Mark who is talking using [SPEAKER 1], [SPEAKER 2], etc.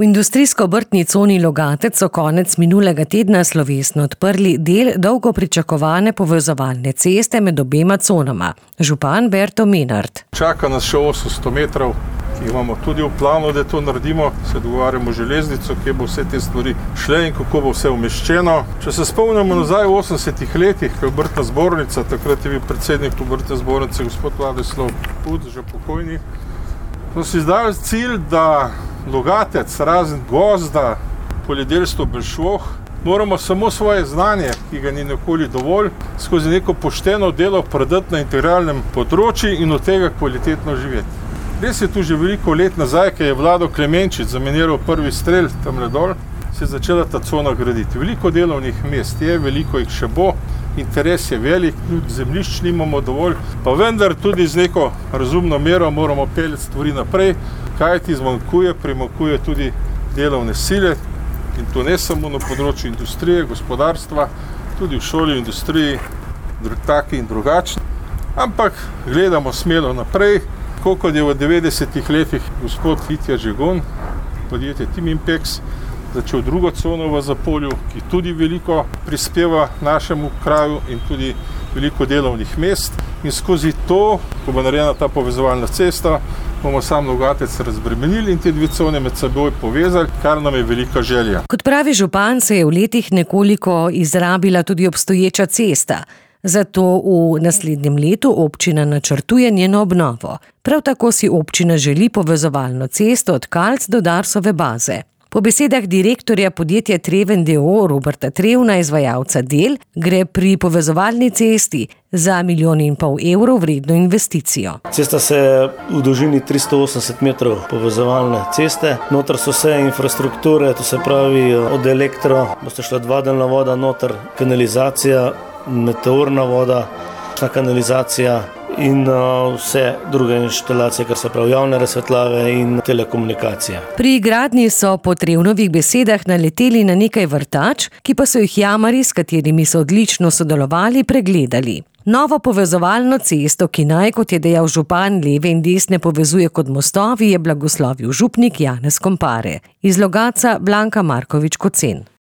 [SPEAKER 1] V industrijsko-obrtni coni Logatec so konec minulega tedna slovesno odprli del dolgo pričakovane povezovalne ceste med obema conama. Župan Berto Menart.
[SPEAKER 2] Čaka nas še 800 metrov, ki imamo tudi v planu, da to naredimo. Se dogovarjamo železnico, kje bo vse te stvari šle in kako bo vse umeščeno. Če se spomnimo nazaj v 80 letih, ko je obrtna zbornica, takrat je bil predsednik obrtne zbornice gospod Vladislav Put, že pokojni. Smo si zdali cilj, da Logatec, razen gozda, poljedelstvo Belšvoh, moramo samo svoje znanje, ki ga ni nikoli dovolj, skozi neko pošteno delo predati na integralnem področju in od tega kvalitetno živeti. Res je tu že veliko let nazaj, ko je Vlado Klemenčič zameniral prvi strel tamle dol, se je začela ta cona graditi. Veliko delovnih mest je, veliko jih še bo, interes je velik, zemljišč nimamo dovolj, pa vendar tudi z neko razumno mero moramo peljati stvari naprej, kajti primanjkuje tudi delovne sile in to ne samo na področju industrije, gospodarstva, tudi v šoli, industriji, taki in drugačni, ampak gledamo smelo naprej, kot je v 90-ih letih gospod Vitja Žegon, podjetje Timimpex, začel drugo cono v Zapolju, ki tudi veliko prispeva našemu kraju in tudi veliko delovnih mest. In skozi to, ko bo narejena ta povezovalna cesta, bomo sam Logatec razbremenili in te dve cone med seboj povezali, kar nam je velika želja.
[SPEAKER 1] Kot pravi župan, se je v letih nekoliko izrabila tudi obstoječa cesta. Zato v naslednjem letu občina načrtuje njeno obnovo. Prav tako si občina želi povezovalno cesto od Kalc do Darsove baze. Po besedah direktorja podjetja Treven d.o.o. Roberta Trevna, izvajalca del, gre pri povezovalni cesti za 1,5 milijona evrov vredno investicijo.
[SPEAKER 3] Cesta se v dolžini 380 metrov povezovalne ceste. Noter so vse infrastrukture, to se pravi od elektro, boste šla vodovodna voda noter, kanalizacija, meteorna voda, kanalizacija in vse druge inštalacije, kar se pravi javne razsvetljave in telekomunikacije.
[SPEAKER 1] Pri gradnji so po Trevnovih besedah naleteli na nekaj vrtač, ki pa so jih jamarji, s katerimi so odlično sodelovali, pregledali. Novo povezovalno cesto, ki naj, kot je dejal župan, leve in desne povezuje kot mostovi, je blagoslovil župnik Janez Kompare. Iz Logatca Blanka Markovič Kocen.